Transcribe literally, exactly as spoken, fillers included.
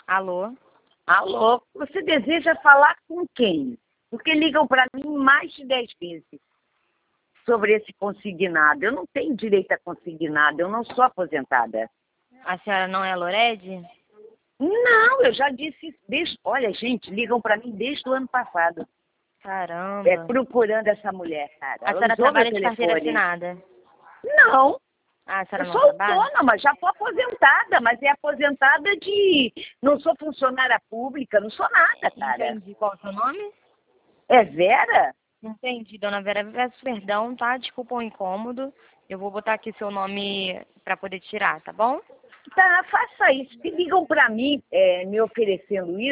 Alô? Alô, você deseja falar com quem? Porque ligam para mim mais de dez vezes sobre esse consignado. Eu não tenho direito a consignado, eu não sou aposentada. A senhora não é a Lorede? Não, eu já disse isso desde... Olha, gente, ligam para mim desde o ano passado. Caramba. É, procurando essa mulher, cara. A Ela senhora usou meu trabalha de carteira telefone. assinada? Não, Ah, a eu senhora não sou trabalha? autônoma, já fui aposentada, mas é aposentada de... Não sou funcionária pública, não sou nada, cara. Entendi. Qual é o seu nome? É Vera? Entendi, dona Vera. Peço perdão, tá? Desculpa o incômodo. Eu vou botar aqui seu nome pra poder tirar, tá bom? Tá, faça isso. Se ligam para mim é, me oferecendo isso,